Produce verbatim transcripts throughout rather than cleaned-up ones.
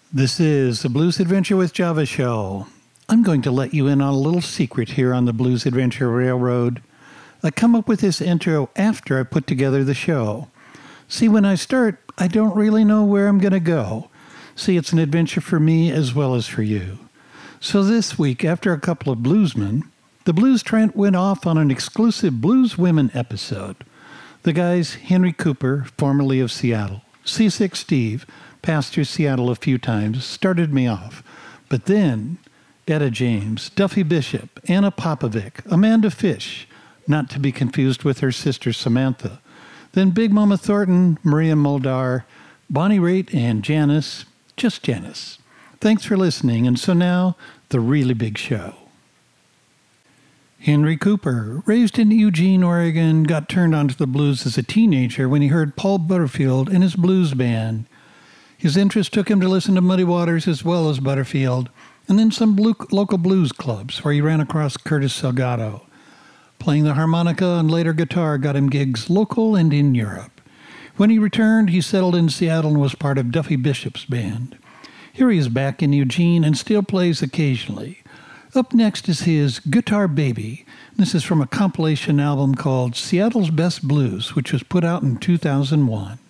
This is the Blues Adventure with Java show. I'm going to let you in on a little secret here on the Blues Adventure Railroad. I come up with this intro after I put together the show. See, when I start, I don't really know where I'm going to go. See, it's an adventure for me as well as for you. So this week, after a couple of bluesmen, the Blues Trent went off on an exclusive Blues Women episode. The guys, Henry Cooper, formerly of Seattle, Seasick Steve, passed through Seattle a few times, started me off. But then, Etta James, Duffy Bishop, Anna Popovic, Amanda Fish, not to be confused with her sister Samantha. Then Big Mama Thornton, Maria Muldaur, Bonnie Raitt, and Janice, just Janice. Thanks for listening, and so now, the really big show. Henry Cooper, raised in Eugene, Oregon, got turned onto the blues as a teenager when he heard Paul Butterfield and his blues band. His interest took him to listen to Muddy Waters as well as Butterfield, and then some blue, local blues clubs where he ran across Curtis Salgado. Playing the harmonica and later guitar got him gigs local and in Europe. When he returned, he settled in Seattle and was part of Duffy Bishop's band. Here he is back in Eugene and still plays occasionally. Up next is his Guitar Baby. This is from a compilation album called Seattle's Best Blues, which was put out in two thousand one.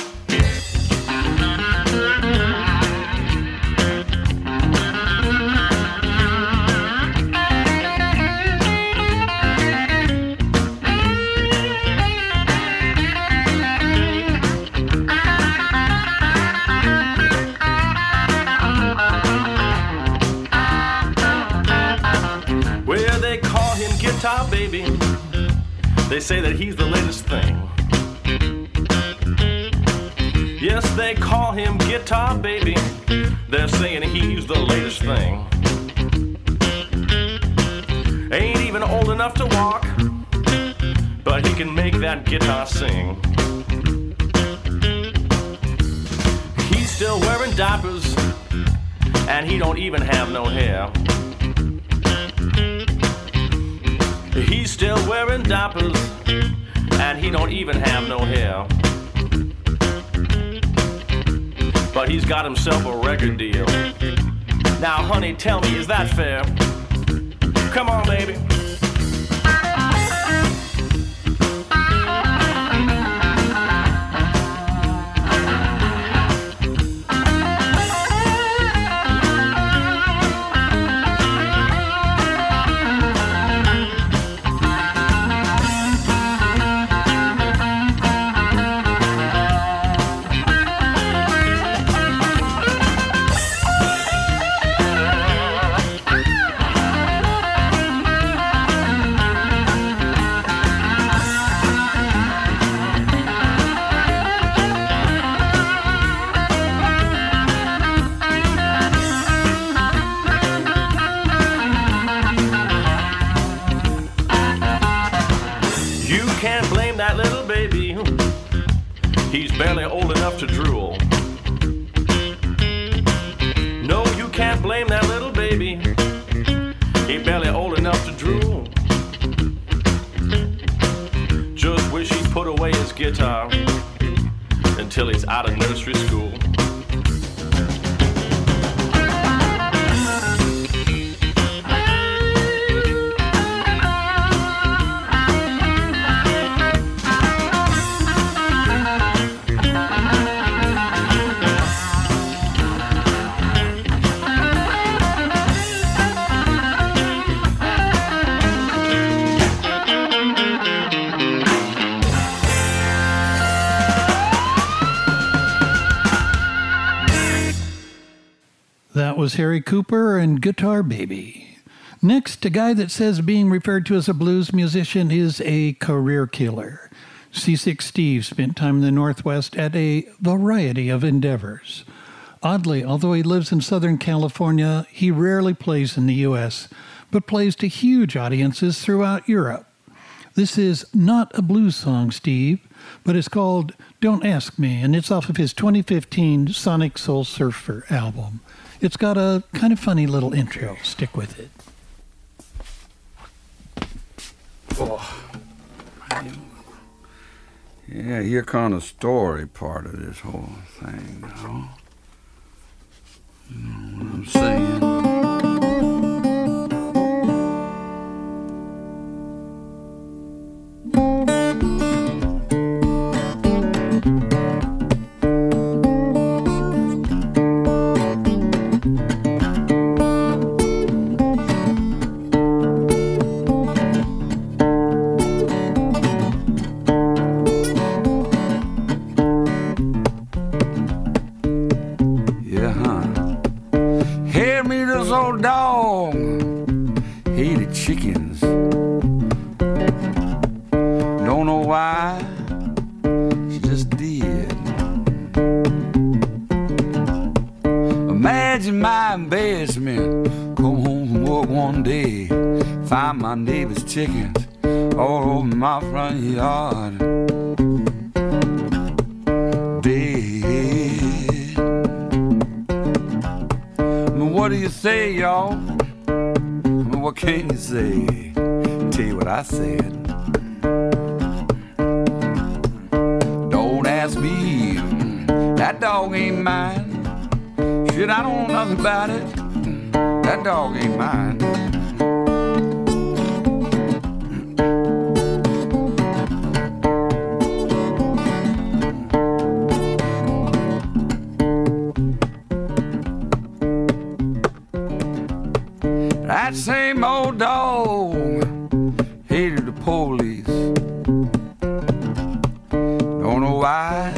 Guitar Baby, they say that he's the latest thing. Yes, they call him Guitar Baby, they're saying he's the latest thing. Ain't even old enough to walk, but he can make that guitar sing. He's still wearing diapers, and he don't even have no hair. He's still wearing diapers, and he don't even have no hair. But he's got himself a record deal. Now, honey, tell me, is that fair? Come on, baby. He's barely old enough to drool. No, you can't blame that little baby. He's barely old enough to drool. Just wish he'd put away his guitar until he's out of nursery school. That was Harry Cooper and Guitar Baby. Next, a guy that says being referred to as a blues musician is a career killer. Seasick Steve spent time in the Northwest at a variety of endeavors. Oddly, although he lives in Southern California, he rarely plays in the U S, but plays to huge audiences throughout Europe. This is not a blues song, Steve, but it's called Don't Ask Me, and it's off of his twenty fifteen Sonic Soul Surfer album. It's got a kind of funny little intro. Stick with it. Oh. Yeah, here comes the story part of this whole thing, you know. was saying. Chickens all over my front yard, dead. I mean, what do you say, y'all? I mean, what can you say? Tell you what I said. Don't ask me, that dog ain't mine. Shit, I don't know nothing about it. That dog ain't mine. That same old dog hated the police. Don't know why.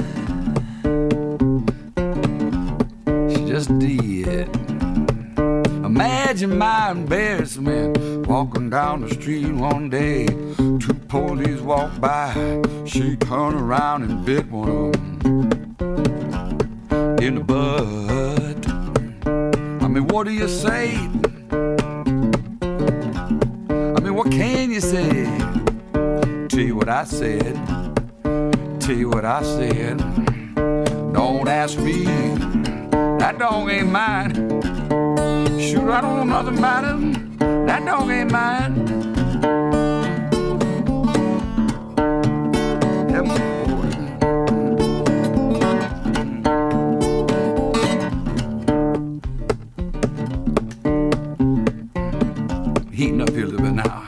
She just did. Imagine my embarrassment walking down the street one day. Two police walked by. She turned around and bit one of them in the butt. I mean, what do you say? What can you say? Tell you what I said. Tell you what I said. Don't ask me. That dog ain't mine. Shoot, I don't know nothing about him. That dog ain't mine. That boy. Heating up here a little bit now.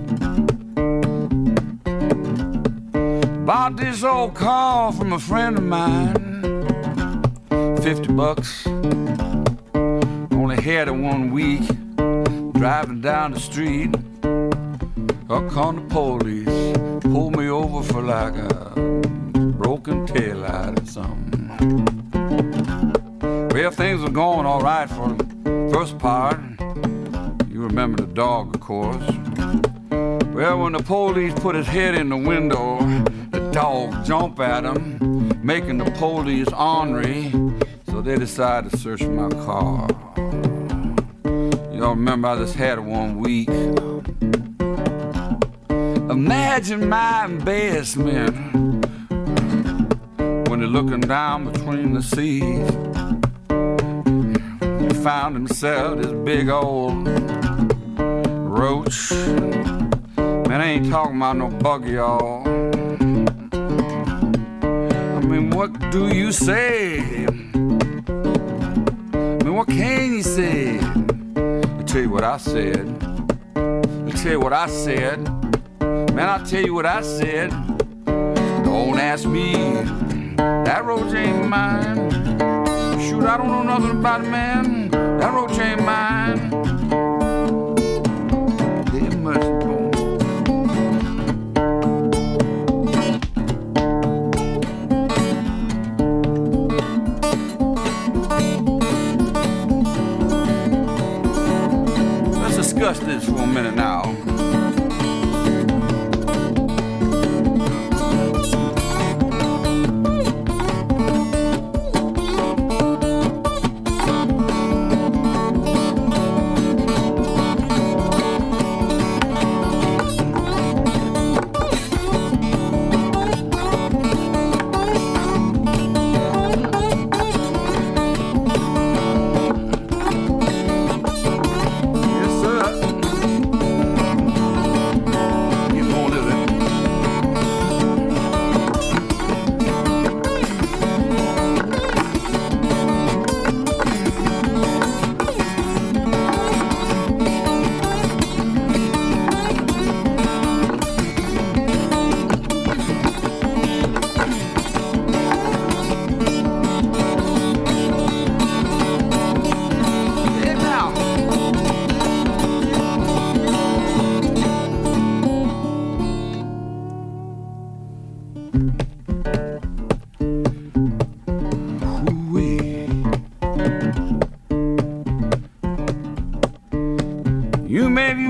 Bought this old car from a friend of mine, fifty bucks. Only had it one week. Driving down the street, up come the police, pulled me over for like a broken taillight or something. Well, things were going all right for the first part. You remember the dog, of course. Well, when the police put his head in the window, the dog jumped at him, making the police ornery, so they decided to search my car. Y'all remember I just had it one week. Imagine my embarrassment when they're looking down between the seats. He found himself this big old roach. Man, I ain't talking about no bug, y'all. I mean, what do you say? I mean, what can you say? I'll tell you what I said. I'll tell you what I said. Man, I'll tell you what I said. Don't ask me. That roach ain't mine. Shoot, I don't know nothing about it, man. That roach ain't mine. They must go. Discuss this for a minute now.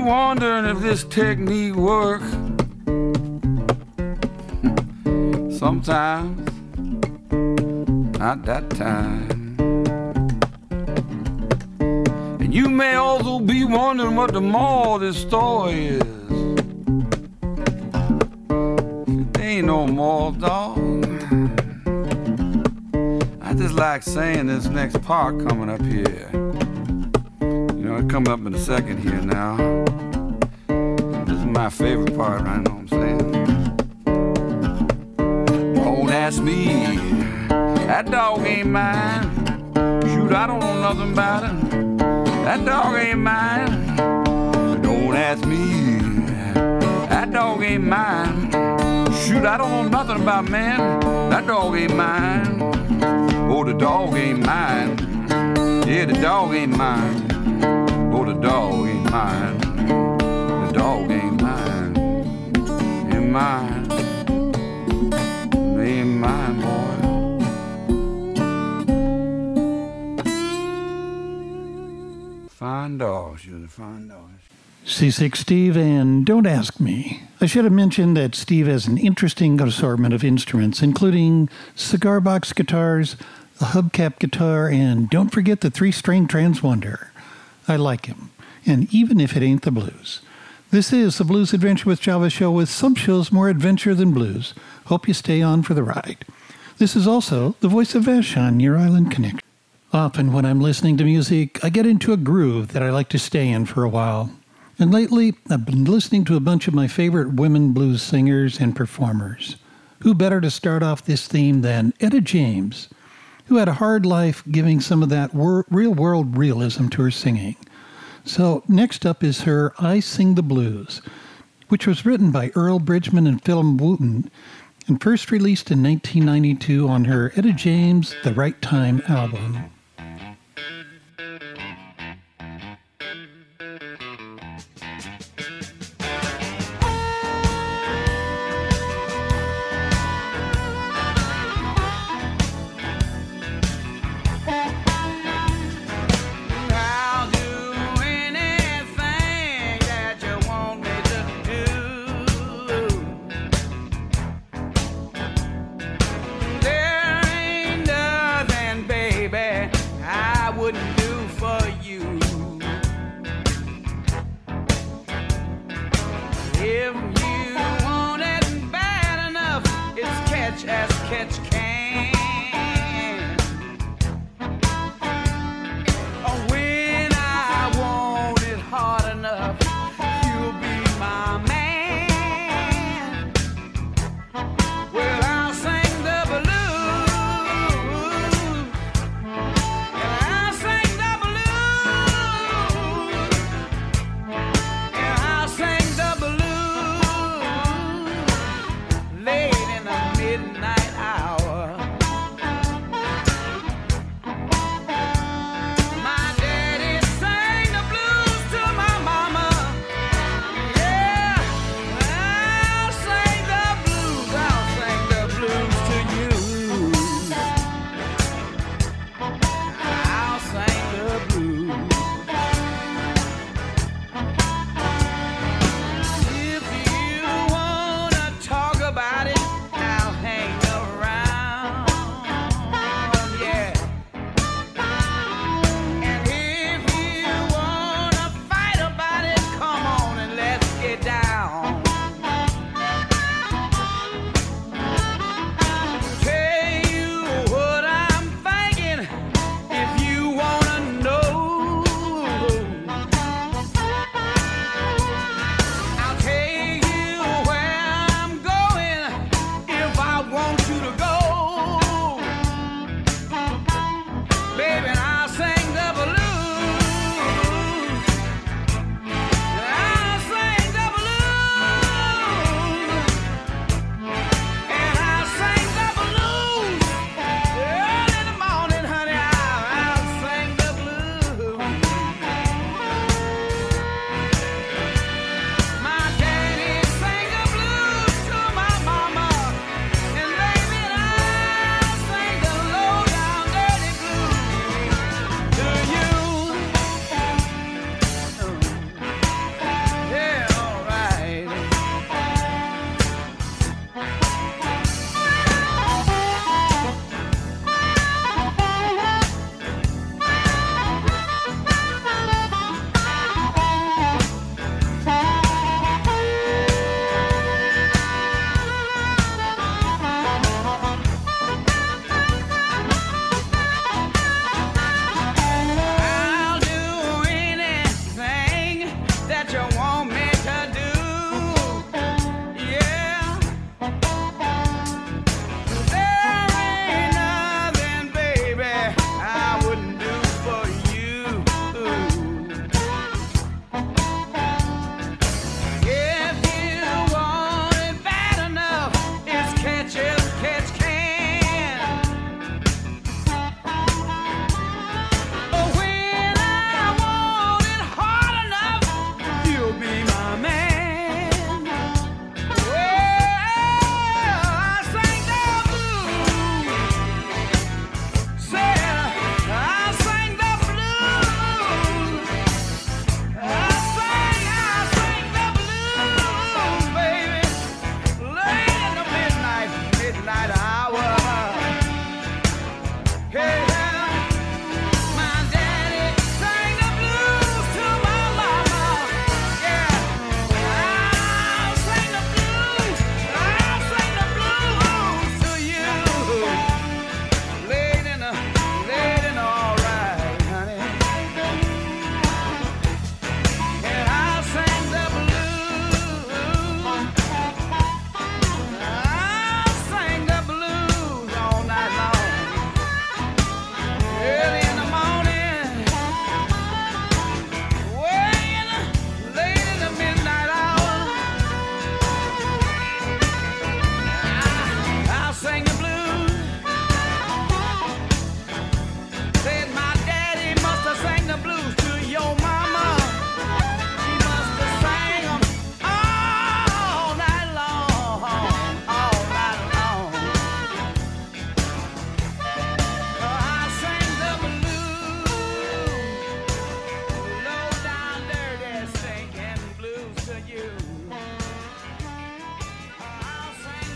wondering if this technique works. Sometimes, not that time. And you may also be wondering what the moral of this story is. There ain't no moral, dog. I just like saying this next part coming up here. You know, it come up in a second here now. This is my favorite part, right? Know what I'm saying? Don't ask me, that dog ain't mine. Shoot, I don't know nothing about it. That dog ain't mine. Don't ask me, that dog ain't mine. Shoot, I don't know nothing about man. That dog ain't mine. Oh, the dog ain't mine. Yeah, the dog ain't mine. Oh, the dog ain't mine. The dog ain't mine. Ain't mine. They ain't mine, boy. Fine dogs, you're the fine dogs. Seasick Steve and Don't Ask Me. I should have mentioned that Steve has an interesting assortment of instruments, including cigar box guitars, a hubcap guitar, and don't forget the three-string Transwonder. I like him, and even if it ain't the blues. This is the Blues Adventure with Java show, with some shows more adventure than blues. Hope you stay on for the ride. This is also the voice of Ash on your Island Connection. Often when I'm listening to music, I get into a groove that I like to stay in for a while. And lately, I've been listening to a bunch of my favorite women blues singers and performers. Who better to start off this theme than Etta James, who had a hard life giving some of that wor- real-world realism to her singing. So next up is her I Sing the Blues, which was written by Earl Bridgman and Phil Wooten and first released in nineteen ninety-two on her Etta James The Right Time album. Late in the midnight hour.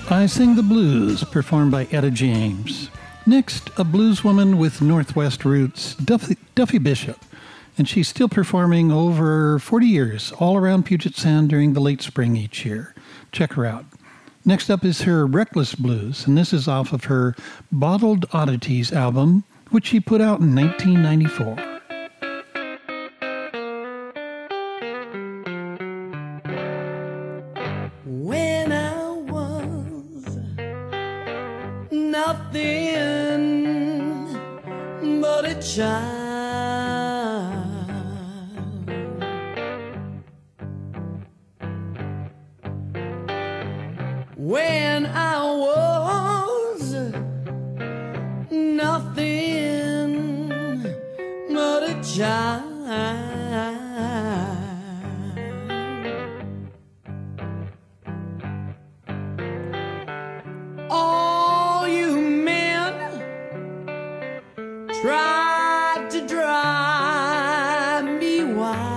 I Sing the Blues, performed by Etta James. Next, a blueswoman with Northwest roots, Duffy, Duffy Bishop. And she's still performing over forty years, all around Puget Sound during the late spring each year. Check her out. Next up is her Reckless Blues, and this is off of her Bottled Oddities album, which she put out in nineteen ninety-four. When I was nothing but a child, when I was nothing but a child, all you men tried to drive me wild.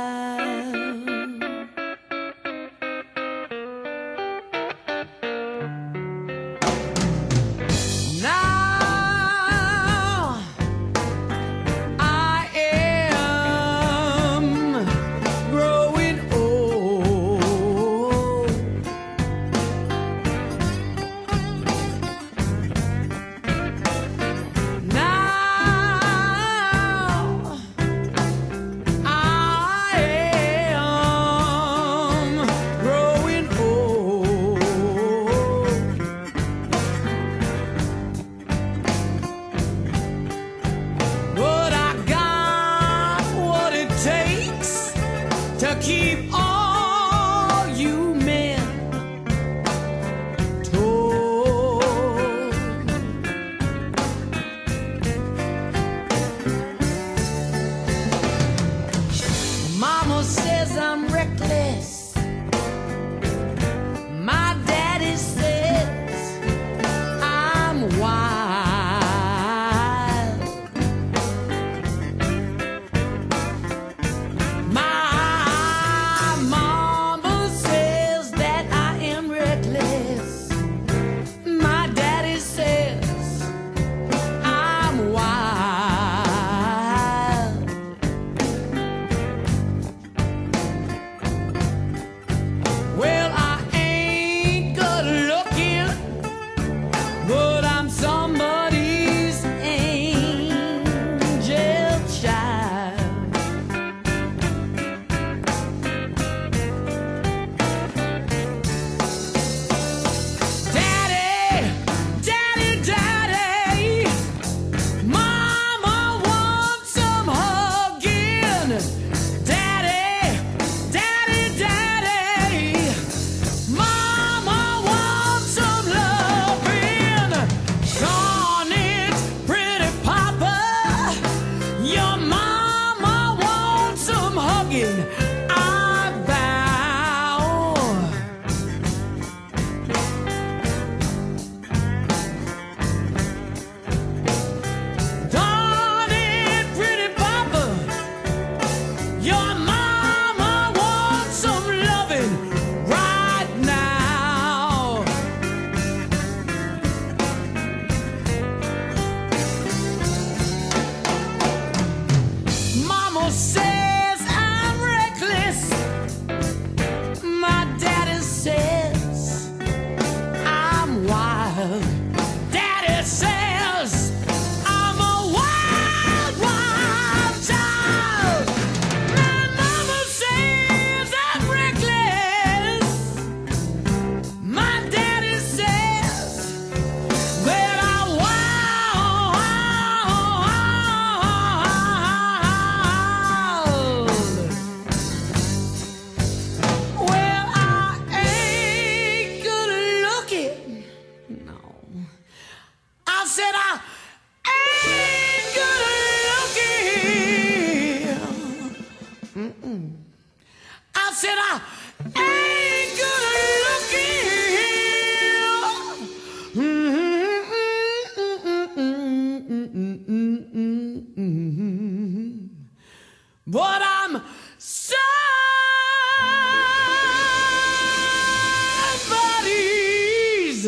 Now I am growing old. Now I am growing old. But I got what it takes to keep all you men told. Mama says I'm reckless. My daddy says I'm wild. My mama says that I am reckless. My daddy says I'm wild. Well, I ain't good looking, but I'm somebody's angel child. Daddy, daddy, daddy, mama wants some hugging. Daddy, daddy, daddy, mama wants some loving. Darn it, pretty papa, your mama wants some hugging. I vow. Darn it, pretty papa, your mama wants some loving right now. Mama says I'm reckless. My daddy says I'm wild. Daddy says I'm a wild, wild child. My mama says I'm reckless. My daddy says that I'm wild. Well, I ain't good looking. No. I said I ain't good looking. Mm-mm. I said I ain't good looking. But I'm somebody's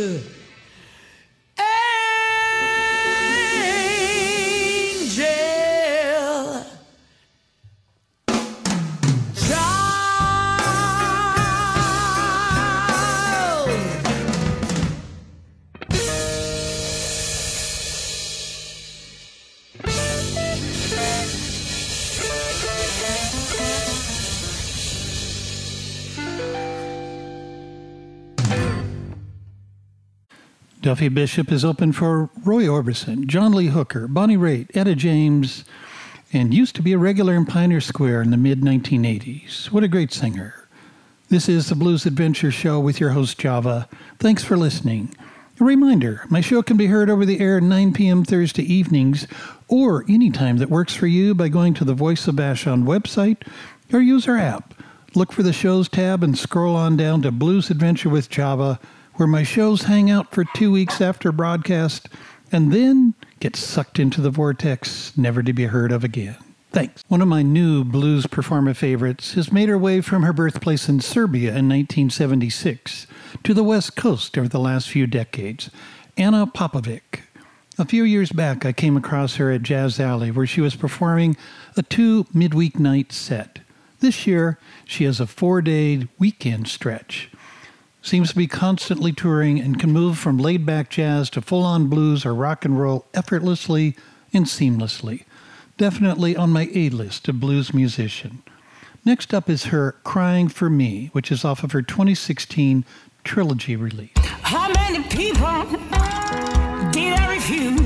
Duffy Bishop is open for Roy Orbison, John Lee Hooker, Bonnie Raitt, Etta James, and used to be a regular in Pioneer Square in the mid nineteen eighties. What a great singer. This is the Blues Adventure Show with your host, Java. Thanks for listening. A reminder, my show can be heard over the air at nine p.m. Thursday evenings or any time that works for you by going to the Voice of Vashon website or use our app. Look for the Shows tab and scroll on down to Blues Adventure with Java, where my shows hang out for two weeks after broadcast and then get sucked into the vortex, never to be heard of again. Thanks. One of my new blues performer favorites has made her way from her birthplace in Serbia in nineteen seventy-six to the West Coast over the last few decades, Anna Popovic. A few years back, I came across her at Jazz Alley, where she was performing a two midweek night set. This year, she has a four-day weekend stretch. Seems to be constantly touring and can move from laid-back jazz to full-on blues or rock and roll effortlessly and seamlessly. Definitely on my A-list of blues musician. Next up is her Crying for Me, which is off of her twenty sixteen trilogy release. How many people did I refuse?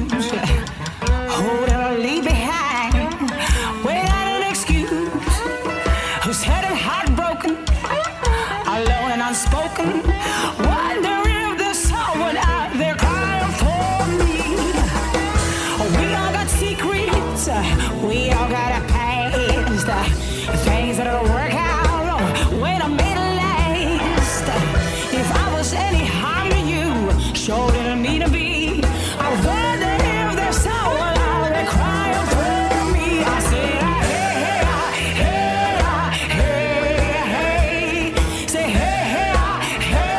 Who did I leave behind without an excuse? Who's head and heartbroken, alone and unspoken, wondering if there's someone out there crying for me. We all got secrets, we all got a past, things that don't work out when I'm made of last. If I was any harm to you, sure didn't mean to be. I wonder if there's someone out there crying for me. I said, hey, hey, hey, hey, hey. Say, hey, hey,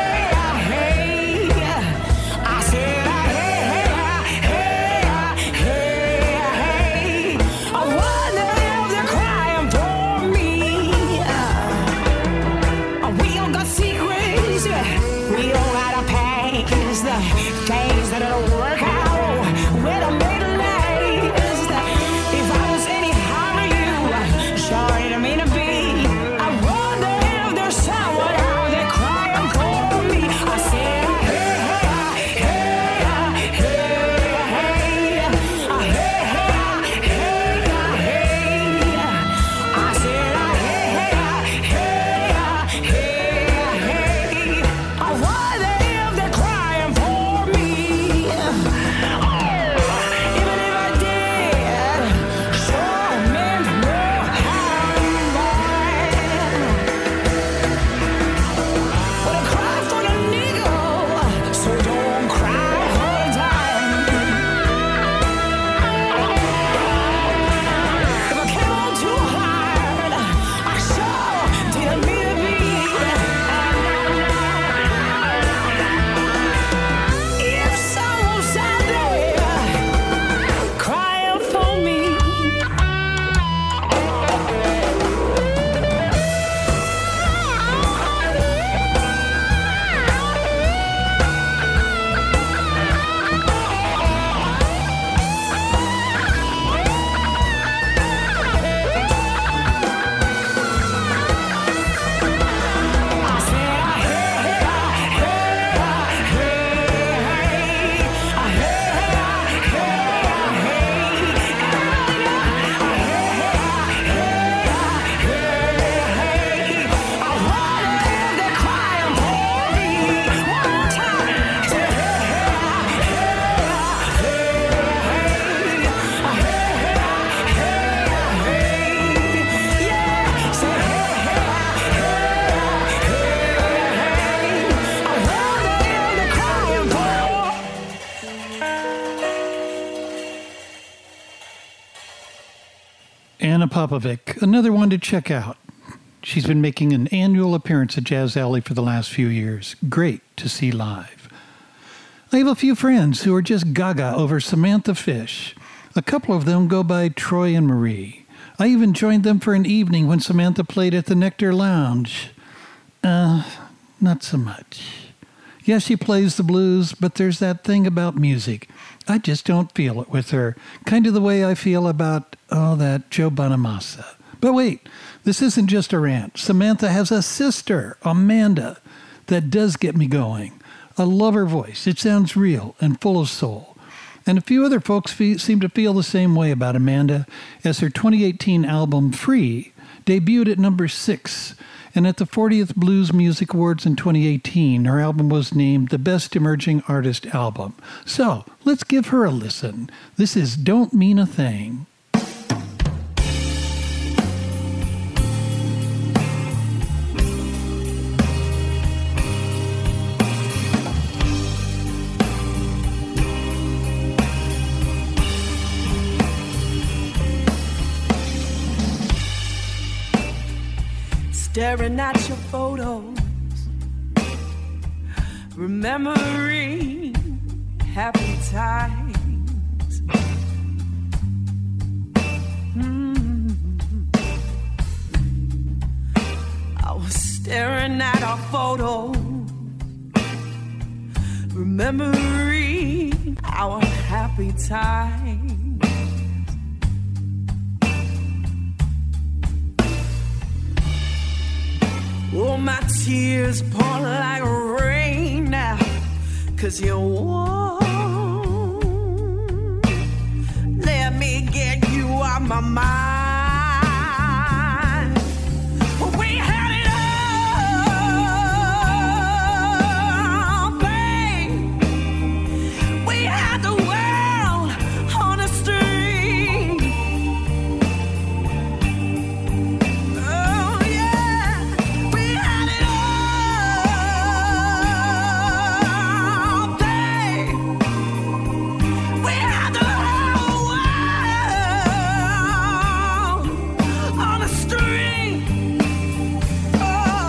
hey, hey. I said, hey, hey, hey, hey. I wonder if they're crying for me. Uh, we all got secrets. We all got a past. The things that don't work out when I'm made of last. If I was any harm to you, sure didn't mean to be. I wonder if there's someone out there crying for me. I said, hey, hey, hey, hey, hey, hey, hey, hey. I said, hey, hey, hey, hey. I wonder if they're crying for me. Even if I did, sure meant no harm, boy. But I cry for the nigga, so don't cry all the time. If I came on too hard, I sure didn't mean to be. If someone's out there crying for me, I said, hey, hey, hey, I wonder if they're crying for me. One more time. Say, yeah. Say, I wonder if they're crying for me. Anna Popovic, another one to check out. She's been making an annual appearance at Jazz Alley for the last few years. Great to see live. I have a few friends who are just gaga over Samantha Fish. A couple of them go by Troy and Marie. I even joined them for an evening when Samantha played at the Nectar Lounge. Uh, not so much. Yes, she plays the blues, but there's that thing about music. I just don't feel it with her. Kind of the way I feel about, oh, that Joe Bonamassa. But wait, this isn't just a rant. Samantha has a sister, Amanda, that does get me going. I love her voice. It sounds real and full of soul. And a few other folks fe- seem to feel the same way about Amanda, as her twenty eighteen album, Free, debuted at number six. And at the fortieth Blues Music Awards in twenty eighteen, her album was named the Best Emerging Artist Album. So, let's give her a listen. This is Don't Mean a Thing. Staring at your photos, remembering happy times. Mm. I was staring at our photos, remembering our happy times. Oh, my tears pour like rain now, 'cause you won't let me get you off my mind. We had it all, babe. We had the world on a string. Oh, yeah. We had it all, babe. We had the whole world on a string. Oh,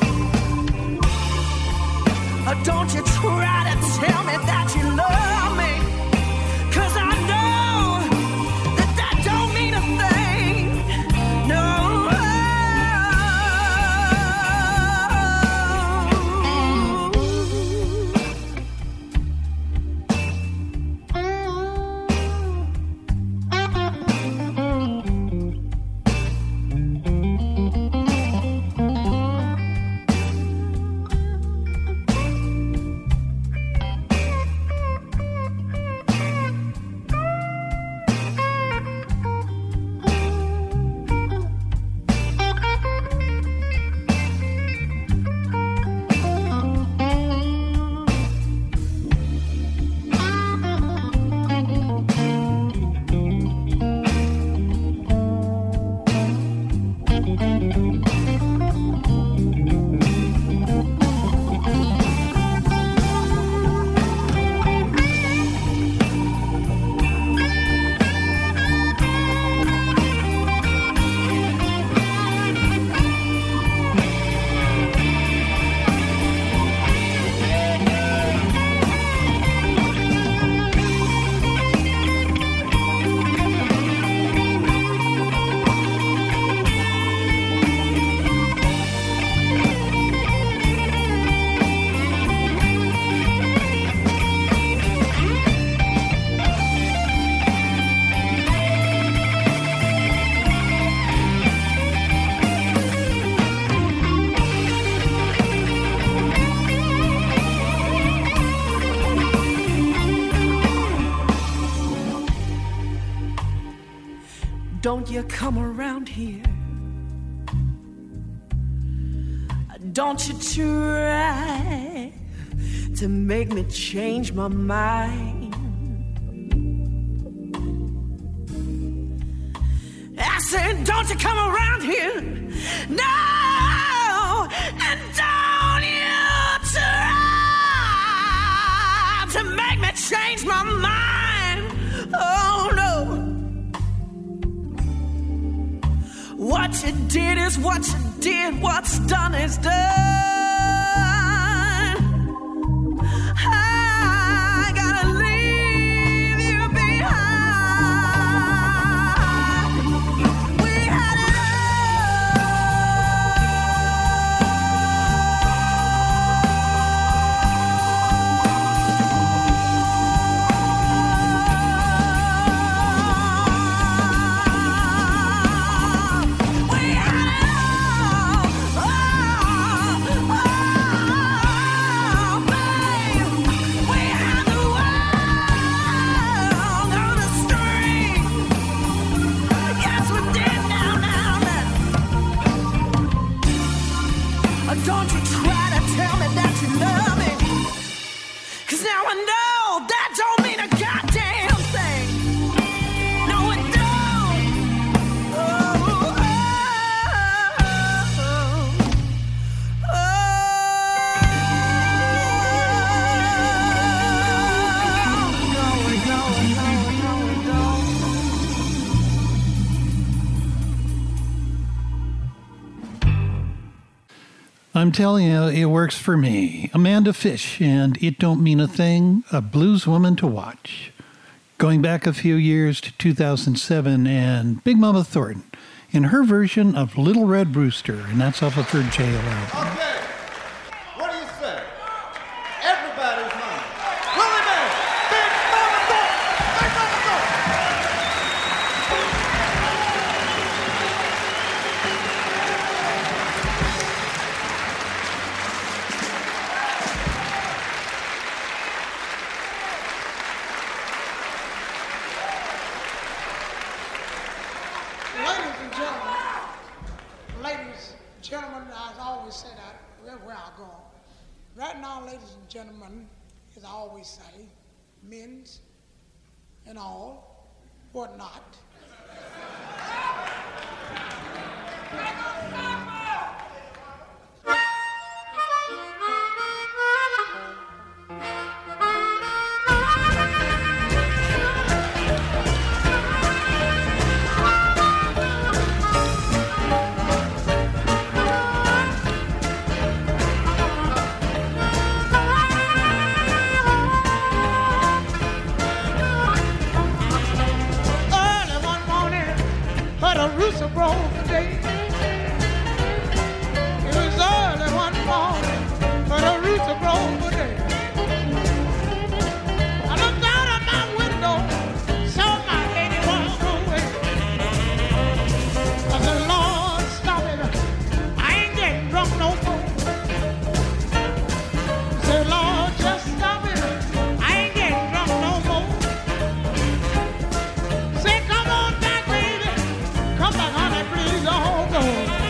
Oh, don't you try to tell me that you love me, 'cause I know that that don't mean a thing. No. Don't you come around here. Don't you try to make me change my mind. I said, don't you come around here. No, and don't you try to make me change my mind. Oh, no. What you did is what you did. What's done is done. I gotta leave you behind. We had it all. We had it all. Oh, I'm telling you, it works for me. Amanda Fish and It Don't Mean a Thing, a blues woman to watch. Going back a few years to two thousand seven, and Big Mama Thornton in her version of Little Red Rooster, and that's off of her Jail album. Okay, what do you say? Everybody's mine. Willie Mae, Big Mama Thornton, Big Mama Thornton. Ladies and gentlemen, ladies and gentlemen, as I always say that wherever I go. Right now, ladies and gentlemen, as I always say, men's and all, whatnot. Rooster broke the day. It was early one morning, but a rooster broke the day. I looked out of my window, saw my lady walk away. I said, Lord, stop it. I ain't getting drunk no more. I said, Lord, just stop it. I ain't getting drunk no more. Say, come on back, baby. Come back, honey, please don't go.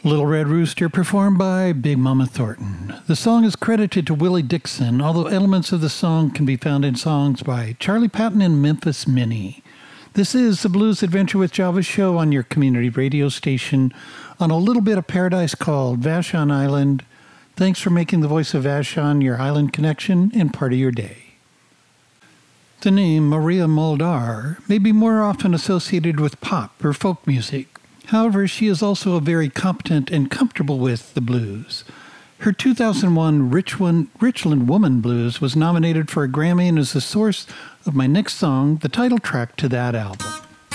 Little Red Rooster, performed by Big Mama Thornton. The song is credited to Willie Dixon, although elements of the song can be found in songs by Charlie Patton and Memphis Minnie. This is the Blues Adventure with Java show on your community radio station on a little bit of paradise called Vashon Island. Thanks for making the voice of Vashon your island connection and part of your day. The name Maria Muldaur may be more often associated with pop or folk music. However, she is also a very competent and comfortable with the blues. Her two thousand one Richland, Richland Woman Blues was nominated for a Grammy and is the source of my next song, the title track to that album.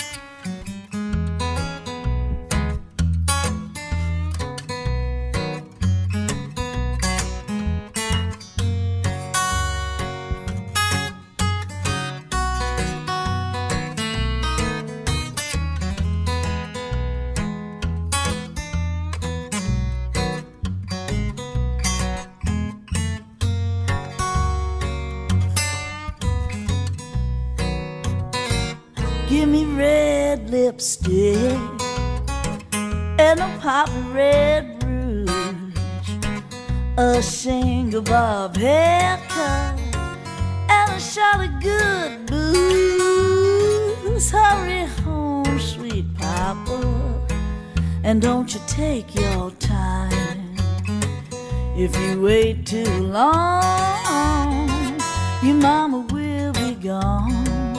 Give me red lipstick and a pop of red rouge, a shingle bob haircut, and a shot of good booze. Hurry home, sweet papa, and don't you take your time. If you wait too long, your mama will be gone.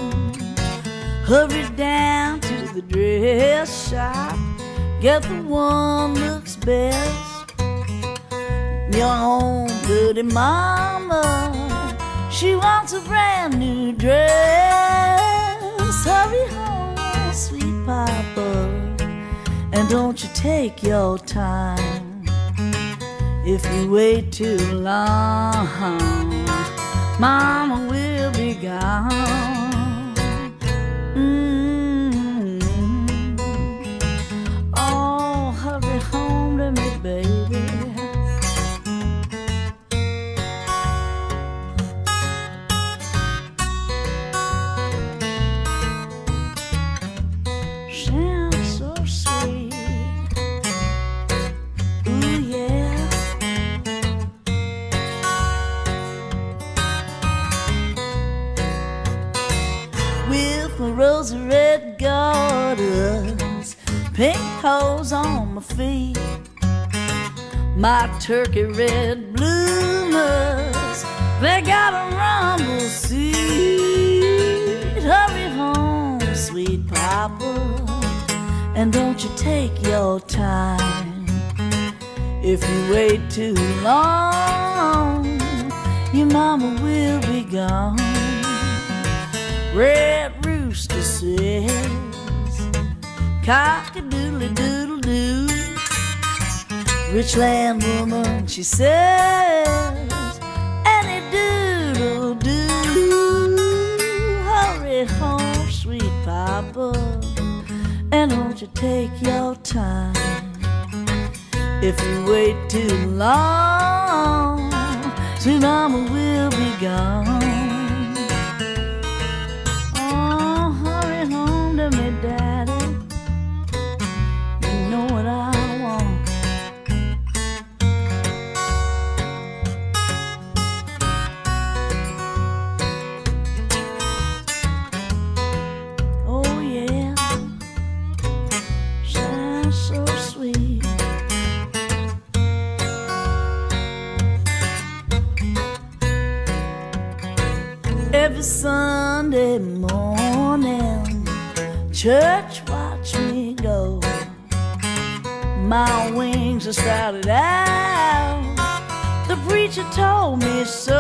Hurry down to the dress shop, get the one looks best. Your own pretty mama, she wants a brand new dress. Hurry home, sweet papa, and don't you take your time. If you wait too long, mama will be gone. Mm-hmm. Oh, hurry home to me, baby. Sounds so sweet. Ooh, yeah. With my rosy red garters, pink hose on my feet, my turkey red bloomers, they got a rumble seat. Hurry home, sweet papa, and don't you take your time. If you wait too long, your mama will be gone. Red Rooster says, cock-a-doodle-doodle-doo. Richland woman, she says, any doodle-doo. Hurry home, sweet papa, and don't you take your time. If you wait too long, sweet mama will be gone. Me, daddy, you know what I want. Oh yeah, sounds so sweet. Every Sunday morning, church, watch me go. My wings are sprouted out. The preacher told me so.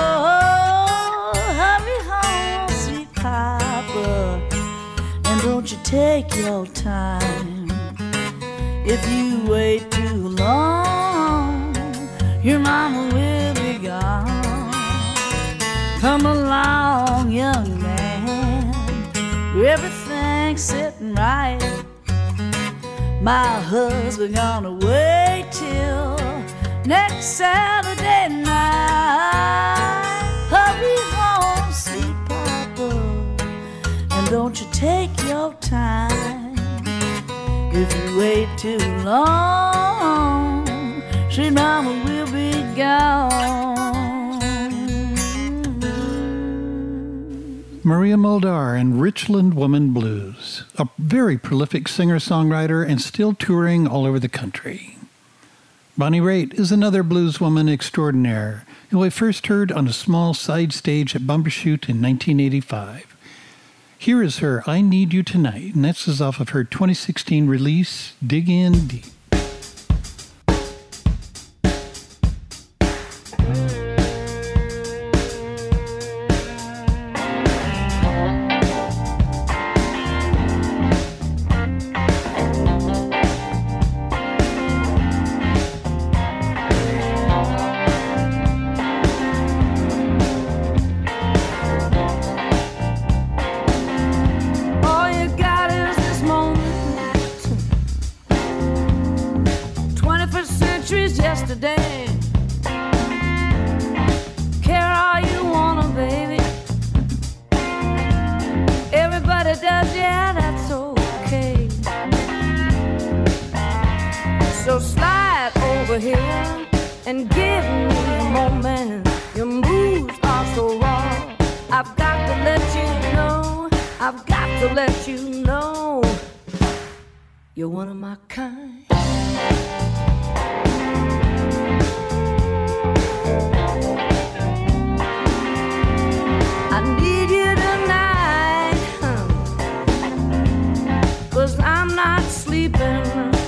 Hurry home, sweet papa, and don't you take your time. If you wait too long, your mama will be gone. Come along, young man, everything's sitting right. My husband gonna wait till next Saturday night. Hurry home, sweet papa, and don't you take your time. If you wait too long, sweet mama will be gone. Maria Muldaur and Richland Woman Blues, a very prolific singer-songwriter and still touring all over the country. Bonnie Raitt is another blueswoman extraordinaire who I first heard on a small side stage at Bumbershoot in nineteen eighty-five. Here is her I Need You Tonight, and this is off of her twenty sixteen release, Dig In Deep. Yesterday, care all you wanna, baby. Everybody does, yeah, that's okay. So slide over here and give me a moment. Your moves are so raw. I've got to let you know. I've got to let you know. You're one of my kind. I need you tonight, huh? 'Cause I'm not sleeping.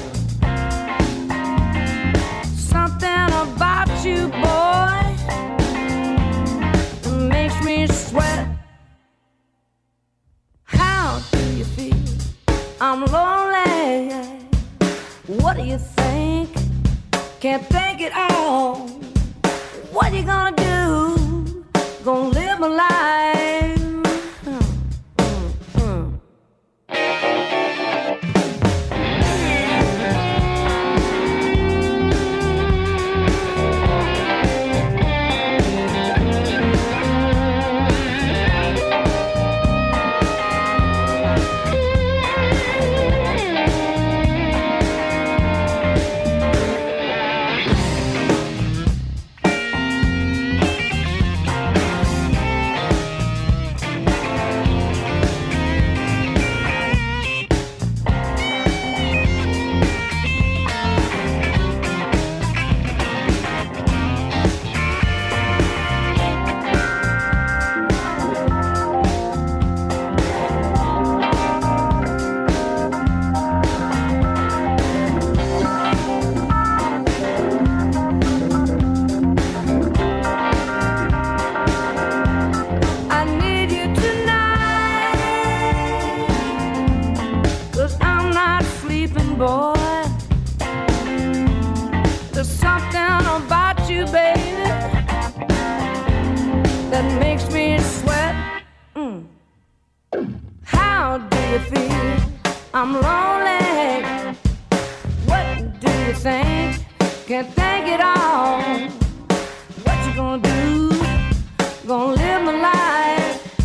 Something about you, boy, makes me sweat. How do you feel? I'm lonely. What do you think? Can't think it all. What you gonna do? Gonna live my life. Mm, mm, mm. I'm lonely. What do you think? Can't think it all. What you gonna do? Gonna live my life.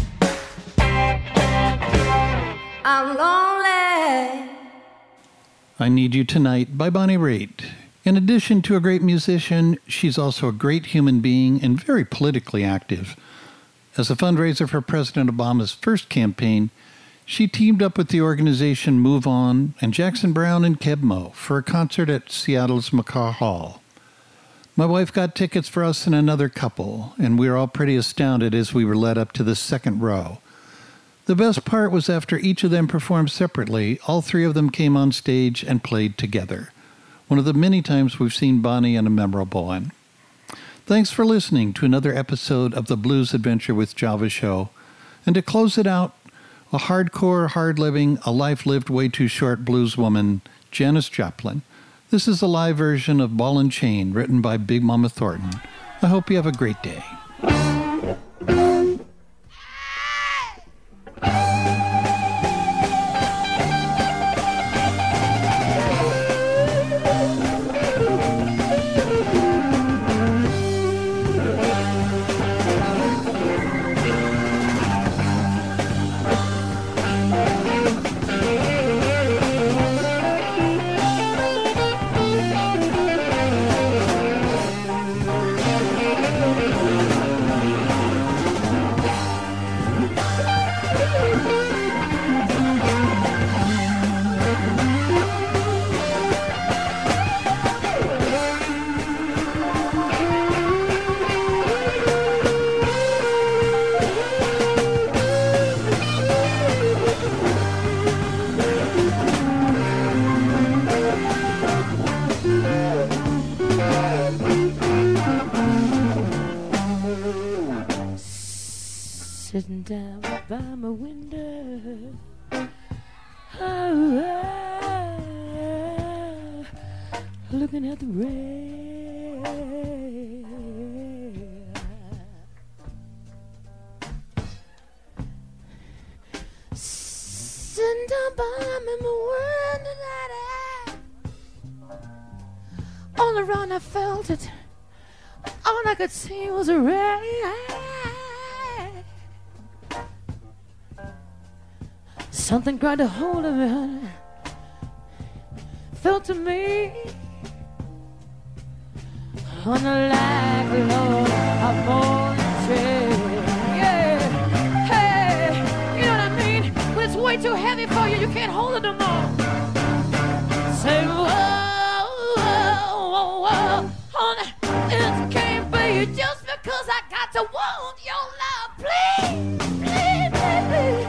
I'm lonely. I Need You Tonight by Bonnie Raitt. In addition to a great musician, she's also a great human being and very politically active. As a fundraiser for President Obama's first campaign, she teamed up with the organization Move On and Jackson Browne and Keb' Mo' for a concert at Seattle's McCaw Hall. My wife got tickets for us and another couple, and we were all pretty astounded as we were led up to the second row. The best part was after each of them performed separately, all three of them came on stage and played together. One of the many times we've seen Bonnie in a memorable one. Thanks for listening to another episode of the Blues Adventure with Java show. And to close it out, a hardcore, hard-living, a life lived way too short blues woman, Janis Joplin. This is a live version of Ball and Chain, written by Big Mama Thornton. I hope you have a great day. sitting down by my window. Oh, oh, looking at the rain. Sitting down by my window, all around I felt it. All I could see was a rain. Something grabbed a hold of me, felt to me on the like Lord of morning train. Yeah, hey, you know what I mean? When it's way too heavy for you, you can't hold it no more. Say, whoa, whoa, whoa, whoa, honey, it can't be just because I got to want your love, please, please, please, please.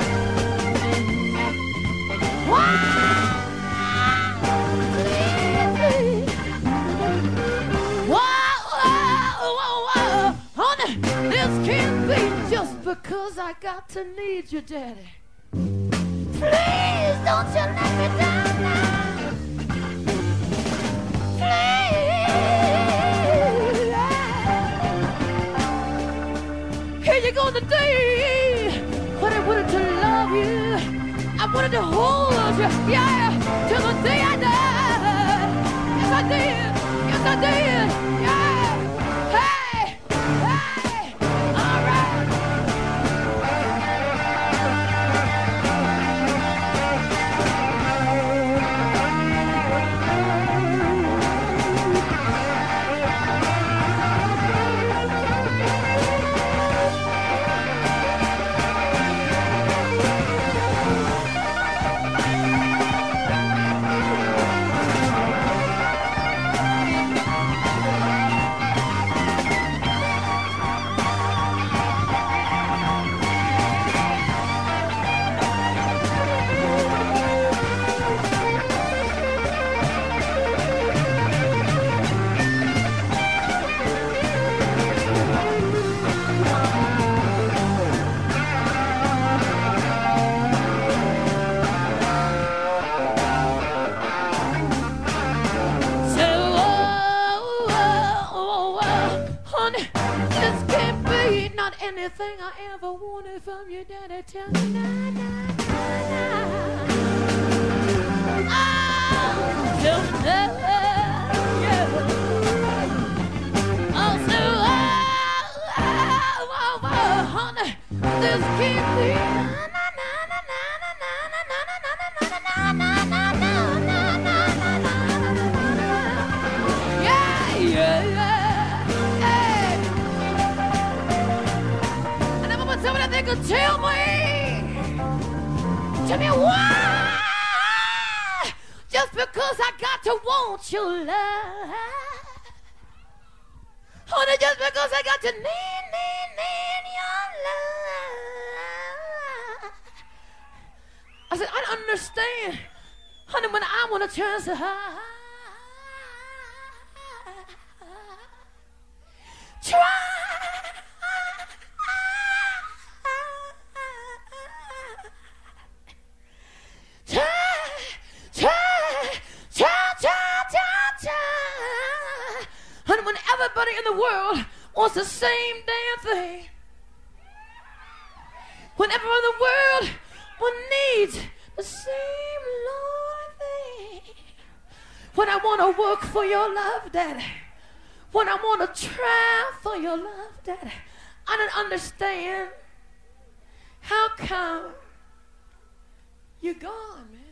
This can't be just because I got to need you, Daddy. Please don't you let me down now. Please. Here you go today. But I wanted to love you. I wanted to hold you, yeah, till the day I died. Yes, I did. Yes, I did. Yeah. Hey, hey, all right. Anything I ever wanted from you, Daddy, tell me now, now, now, now. Oh, tell me now, yeah. Oh, so, oh, oh, oh, oh, honey, this can't be. Na, na, na, na, na, na, na, na, na, na, na, na, na, na, na, na, na. Yeah, yeah, yeah. Somebody they could tell me, tell me why, just because I got to want your love, honey, just because I got to need, need, need your love. I said, I don't understand, honey, when I want to turn so high, try. And when everybody in the world wants the same damn thing, when everyone in the world one needs the same Lord thing, when I want to work for your love, Daddy, when I want to try for your love, Daddy, I don't understand how come you're gone, man.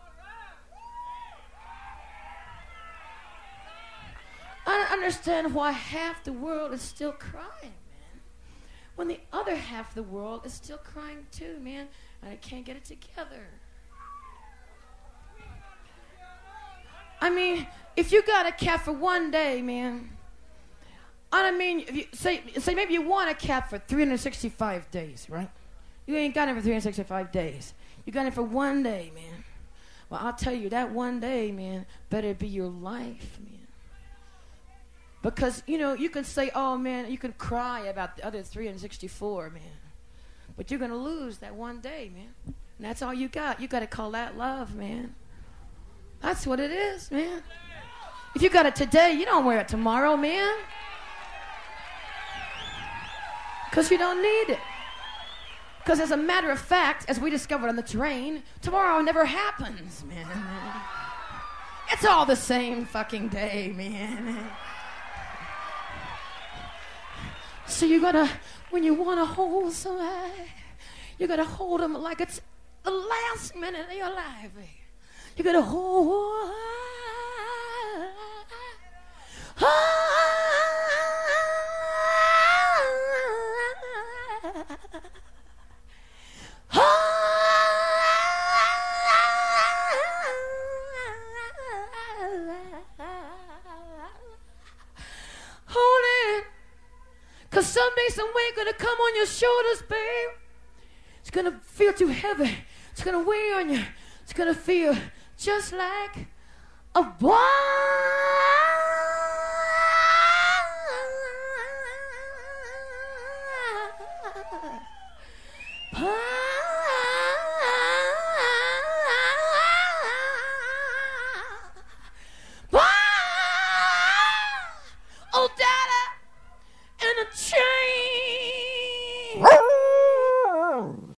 I don't understand why half the world is still crying, man, when the other half of the world is still crying too, man, and I can't get it together. I mean, if you got a cat for one day, man, I mean, if you, say, say maybe you want a cat for three hundred sixty-five days, right? You ain't got it for three hundred sixty-five days. You got it for one day, man. Well, I'll tell you, that one day, man, better be your life, man. Because, you know, you can say, oh, man, you can cry about the other three hundred sixty-four, man. But you're going to lose that one day, man. And that's all you got. You got to call that love, man. That's what it is, man. If you got it today, you don't wear it tomorrow, man. Because you don't need it. Because as a matter of fact, as we discovered on the train, tomorrow never happens, man. It's all the same fucking day, man. So you gotta, when you wanna hold somebody, you gotta hold them like it's the last minute of your life. You gotta hold. Hold it, cause someday some weight gonna come on your shoulders, babe. It's gonna feel too heavy. It's gonna weigh on you. It's gonna feel just like a bomb.